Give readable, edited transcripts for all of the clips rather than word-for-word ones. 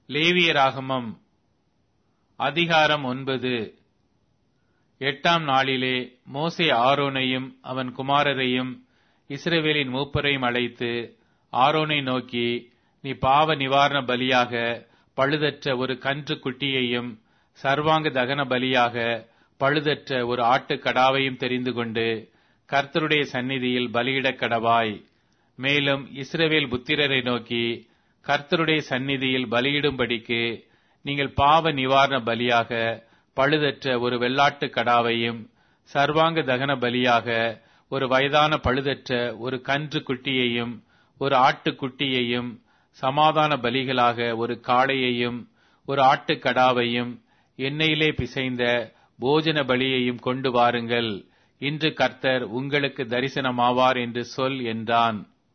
லேவியராகமம் அதிகாரம் 9. 8ஆம் நாளிலே மோசே ஆரோனையும் அவன் குமாரரையும் இஸ்ரவேலின் மூப்பரையும் அழைத்து ஆரோனை நோக்கி, நீ பாவ நிவாரண பலியாக பழுதற்ற ஒரு கன்று குட்டியையும் சர்வாங்க தகன பலியாக பழுதற்ற ஒரு ஆட்டுக்கடாவையும் தெரிந்து கொண்டு கர்த்தருடைய சந்நிதியில் பலியிடக் கடவாய். மேலும் இஸ்ரவேல் புத்திரரை நோக்கி, கர்த்தருடைய சந்நிதியில் பலியிடும்படிக்கு நீங்கள் பாவ நிவாரண பலியாக பழுதற்ற ஒரு வெள்ளாட்டு கடாவையும் சர்வாங்க தகன பலியாக ஒரு வயதான பழுதற்ற ஒரு கன்று குட்டியையும் ஒரு ஆட்டுக்குட்டியையும் சமாதான பலிகளாக ஒரு காளையையும் ஒரு ஆட்டுக்கடாவையும் எண்ணெயிலே பிசைந்த போஜன பலியையும் கொண்டு வாருங்கள். இன்று கர்த்தர் உங்களுக்கு தரிசனமாவார் என்று சொல் என்றான்.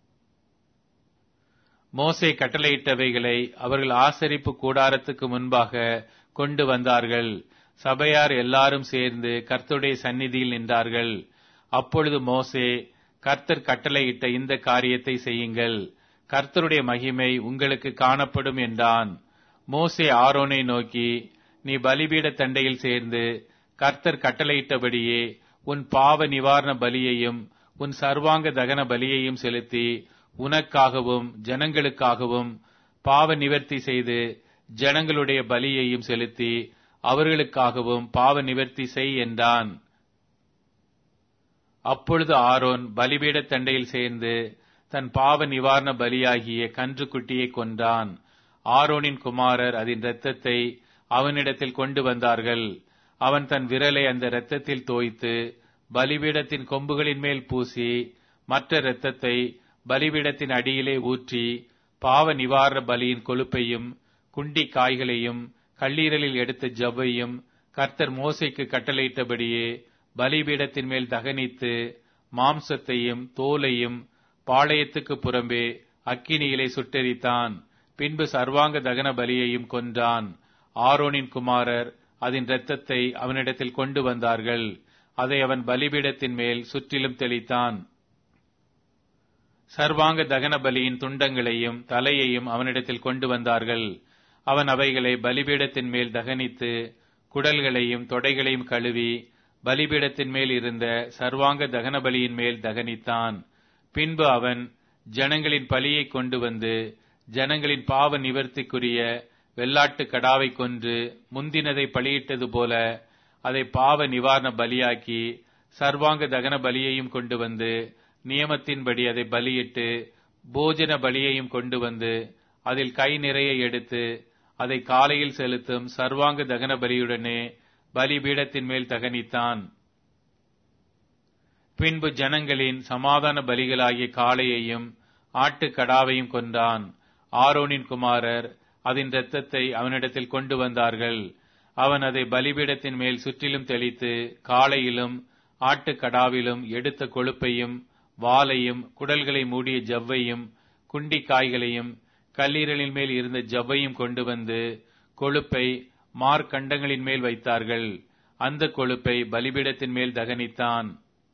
மோசே கட்டளையிட்டவைகளை அவர்கள் ஆசரிப்பு கூடாரத்துக்கு முன்பாக கொண்டு வந்தார்கள். சபையார் எல்லாரும் சேர்ந்து கர்த்தருடைய சந்நிதியில் நின்றார்கள். அப்பொழுது மோசே, கர்த்தர் கட்டளையிட்ட இந்த காரியத்தை செய்யுங்கள், கர்த்தருடைய மகிமை உங்களுக்கு காணப்படும் என்றான். மோசே ஆரோனை நோக்கி, நீ பலிபீட தண்டையில் சேர்ந்து கர்த்தர் கட்டளையிட்டபடியே உன் பாவ நிவாரண பலியையும் உன் சர்வாங்க தகன பலியையும் செலுத்தி உனக்காகவும் ஜனங்களுக்காகவும் பாவ நிவர்த்தி செய்து ஜனங்களுடைய பலியையும் செலுத்தி அவர்களுக்காகவும் பாவ நிவர்த்தி செய் என்றான். அப்பொழுது ஆரோன் பலிபீட தண்டையில் சேர்ந்து தன் பாவ நிவாரண பலியாகிய கன்று குட்டியை கொன்றான். ஆரோனின் குமாரர் அதன் இரத்தத்தை அவனிடத்தில் கொண்டு வந்தார்கள். அவன் தன் விரலை அந்த இரத்தத்தில் தோய்த்து பலிபீடத்தின் கொம்புகளின் மேல் பூசி மற்ற இரத்தத்தை பலிபீடத்தின் அடியிலே ஊற்றி பாவ நிவாரண பலியின் கொழுப்பையும் குண்டி காய்களையும் கல்லீரலில் எடுத்த ஜவ்வையும் கர்த்தர் மோசேக்கு கட்டளையிட்டபடியே பலிபீடத்தின் மேல் தகனித்து மாம்சத்தையும் தோலையும் பாளையத்துக்கு புறம்பே அக்கினியிலே சுட்டெரித்தான். பின்பு சர்வாங்க தகன பலியையும் கொன்றான். ஆரோனின் குமாரர் அதன் இரத்தத்தை அவனிடத்தில் கொண்டு வந்தார்கள். அதை அவன் பலிபீடத்தின் மேல் சுற்றிலும் தெளித்தான். சர்வாங்க தகன பலியின் துண்டங்களையும் தலையையும் அவனிடத்தில் கொண்டு வந்தார்கள். அவன் அவைகளை பலிபீடத்தின் மேல் தகனித்து குடல்களையும் தொடைகளையும் கழுவி பலிபீடத்தின் மேல் இருந்த சர்வாங்க தகன பலியின் மேல் தகனித்தான். பின்பு அவன் ஜனங்களின் பலியை கொண்டு வந்து ஜனங்களின் பாவ நிவர்த்திக்குரிய வெள்ளாட்டு கடாவை கொன்று முந்தினதை பலியிட்டது போல அதை பாவ நிவாரண பலியாக்கி சர்வாங்க தகன பலியையும் கொண்டு வந்து நியமத்தின்படி அதை பலியிட்டு போஜன பலியையும் கொண்டு வந்து அதில் கை நிறைய எடுத்து அதை காலையில் செலுத்தும் சர்வாங்க தகன பலியுடனே பலிபீடத்தின் மேல் தகனித்தான். பின்பு ஜனங்களின் சமாதான பலிகளாகிய காளையையும் ஆட்டுக்கடாவையும் கொன்றான். ஆரோனின் குமாரர் அதன் இரத்தத்தை அவனிடத்தில் கொண்டு வந்தார்கள். அவன் அதை பலிபீடத்தின் மேல் சுற்றிலும் தெளித்து காளையிலும் ஆட்டுக்கடாவிலும் எடுத்த கொழுப்பையும் வாலையும் குடல்களை மூடிய ஜவ்வையும் குண்டி காய்களையும் கல்லீரலின் மேல் இருந்த ஜவ்வையும் கொண்டு வந்து கொழுப்பை மார்க்கண்டங்களின் மேல் வைத்தார்கள். அந்த கொழுப்பை பலிபீடத்தின் மேல் தகனித்தான்.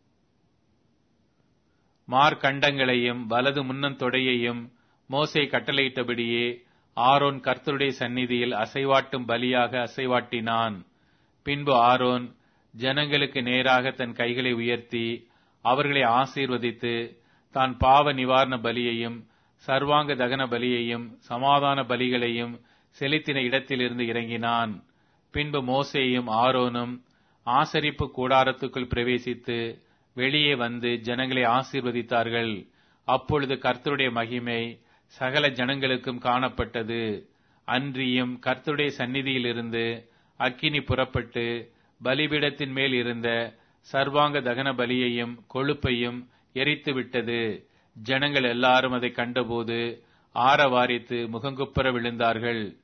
மார்க்கண்டங்களையும் வலது முன்னந்தொடையையும் மோசே கட்டளையிட்டபடியே ஆரோன் கர்த்தருடைய சந்நிதியில் அசைவாட்டும் பலியாக அசைவாட்டினான். பின்பு ஆரோன் ஜனங்களுக்கு நேராக தன் கைகளை உயர்த்தி அவர்களை ஆசீர்வதித்து தான் பாவ நிவாரண பலியையும் சர்வாங்க தகன பலியையும் சமாதான பலிகளையும் செலுத்தின இடத்திலிருந்து இறங்கினான். பின்பு மோசேயும் ஆரோனும் ஆசரிப்பு கூடாரத்துக்குள் பிரவேசித்து வெளியே வந்து ஜனங்களை ஆசீர்வதித்தார்கள். அப்பொழுது கர்த்தருடைய மகிமை சகல ஜனங்களுக்கும் காணப்பட்டது. அன்றியும் கர்த்தருடைய சந்நிதியிலிருந்து அக்கினி புறப்பட்டு பலிபீடத்தின் மேல் இருந்த சர்வாங்க தகன பலியையும் கொழுப்பையும் எரித்து விட்டது. ஜனங்கள் எல்லாரும் அதை கண்டபோது ஆரவாரித்து முகங்குப்புற விழுந்தார்கள்.